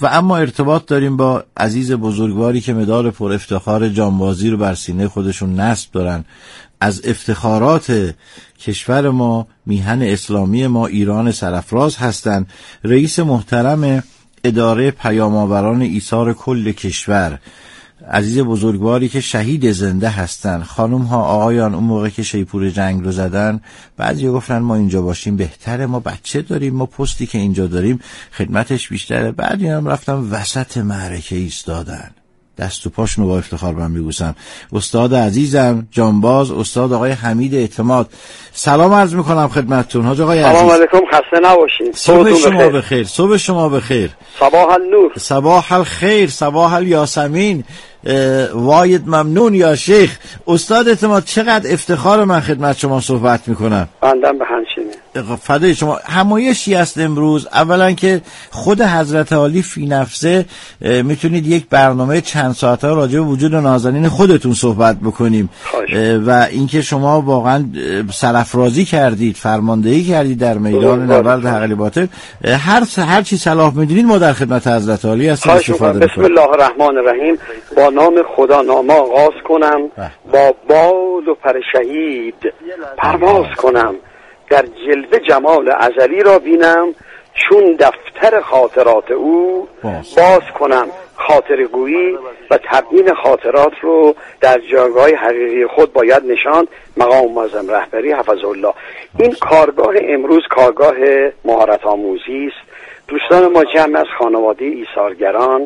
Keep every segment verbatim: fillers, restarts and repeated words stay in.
و اما ارتباط داریم با عزیز بزرگواری که مدال پر افتخار جانبازی رو بر سینه خودشون نصب دارن. از افتخارات کشور ما، میهن اسلامی ما، ایران سرافراز هستند. رئیس محترم اداره پیام‌آوران ایثار کل کشور، عزیز بزرگواری که شهید زنده هستن. خانم ها، آقایان، اون موقع که شیپور جنگ رو زدن بعضی گفتن ما اینجا باشیم بهتره، ما بچه داریم، ما پستی که اینجا داریم خدمتش بیشتره. بعدی هم رفتم وسط معرکه ایستادن، دست و پاشونو با افتخار من میبوسم. استاد عزیزم جانباز استاد آقای حمید اعتماد، سلام عرض میکنم خدمتتون. حاج آقای عزیز، سلام علیکم، خسته نباشید. صبح شما بخیر. صبح شما بخیر. صباح النور. صباح الخیر. صباح الیاسمین. واید ممنون یا شیخ. استاد اعتماد، چقدر افتخار من خدمت شما صحبت میکنم. بندم به همچنین. فدای شما. همایشی است امروز. اولا که خود حضرت عالی فی نفسه میتونید یک برنامه چند ساعته راجع به وجود نازنین خودتون صحبت بکنیم و اینکه شما واقعا سرافرازی کردید، فرماندهی کردید در میدان نبرد حق باطل. هر هر چی صلاح میدونید ما در خدمت حضرت عالی هستیم. استفاده بسم الله الرحمن الرحیم. با نام خدا نام آغاز کنم، با باد و پر شهید پرواز کنم، در جلوه جمال ازلی را بینم، چون دفتر خاطرات او باز کنم. خاطر گویی و تبیین خاطرات رو در جایگاه حقیقی خود باید نشاند. مقام معظم رهبری حفظه الله. این کارگاه امروز کارگاه مهارت آموزی است. دوستان ما جمع از خانواده ایثارگران،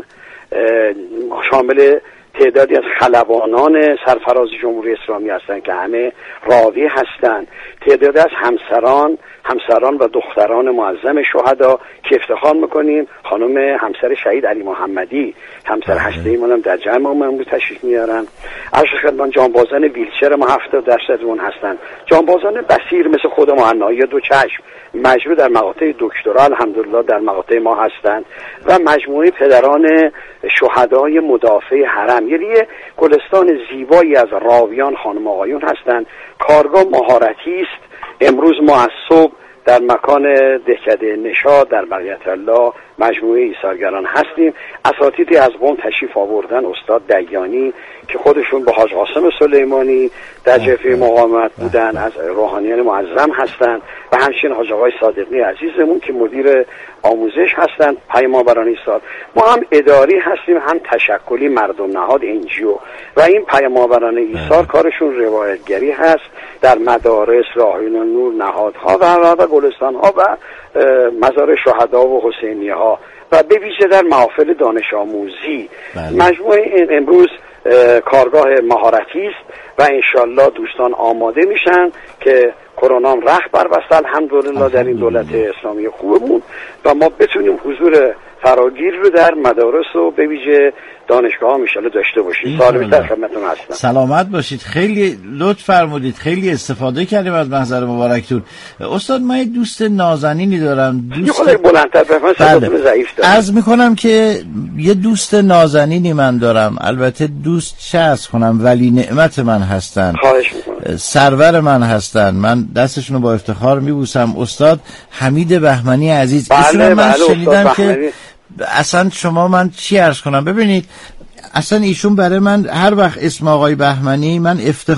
شامل تعدادی از خلبانان سرفراز جمهوری اسلامی هستند که همه راوی هستند، تعدادی از همسران همسران و دختران معظم شهدا که افتخار میکنیم. خانم همسر شهید علی محمدی، همسر هسته‌ای ما هم در جمع ما امروز تشریف میارن. عرض خدمت جانبازان ویلچر ما هفتاد درصد اون هستن. جانبازان بصیر مثل خود ما، عنایی دو چشم، مجموع در مقاطع دکترا الحمدلله در مقاطع ما هستند و مجموعه پدران شهدای مدافع حرم. یعنی گلستان زیبایی از راویان خانم آقایون هستند. کارگاه مهارتی است. امروز ما از صبح در مکان دهکده نشاط در بقیت الله مجموعه ایثارگران هستیم. اساتیدی از قم تشریف آوردن، استاد دیانی که خودشون با حاج قاسم سلیمانی در جبهه مقاومت بودن، از روحانیان معظم هستند و همچنین حاج آقای صادقی عزیزمون که مدیر آموزش هستند پیام‌آوران ایثار. ما هم اداری هستیم هم تشکلی، مردم نهاد انجیو و این پیام‌آوران ایثار کارشون روایتگری هست در مدارس، راهیان نور، نهادها و و گلستان‌ها و مزار شهدا و حسینیه ها و به ویژه در محافل دانش آموزی. مجموعه این امروز کارگاه مهارتی است و انشالله دوستان آماده میشن که کرونا هم رخت بربسته الحمدلله در این دولت اسلامی خوبمون و ما بتونیم حضور فراگیر رو در مدارس و به ویژه دانشگاه ها میشاله داشته باشید. سالم در خدمتتون هستم. سلامت باشید. خیلی لطف فرمودید، خیلی استفاده کردیم از محضر مبارکتون. استاد، من یک دوست نازنینی دارم. دوست خود بلندتر بفرمایید، صداتون ضعیف دارم. عرض میکنم که یه دوست نازنینی من دارم، البته دوست چه عرض کنم، ولی نعمت من هستن. خواهش میکنم. سرور من هستن. من دستشون رو با افتخار میبوسم. استاد حمید بهمنی عزیز. بله من بله شنیدم که اصلا شما من چی عرض کنم، ببینید اصلا ایشون برای من هر وقت اسم آقای بهمنی من افتخار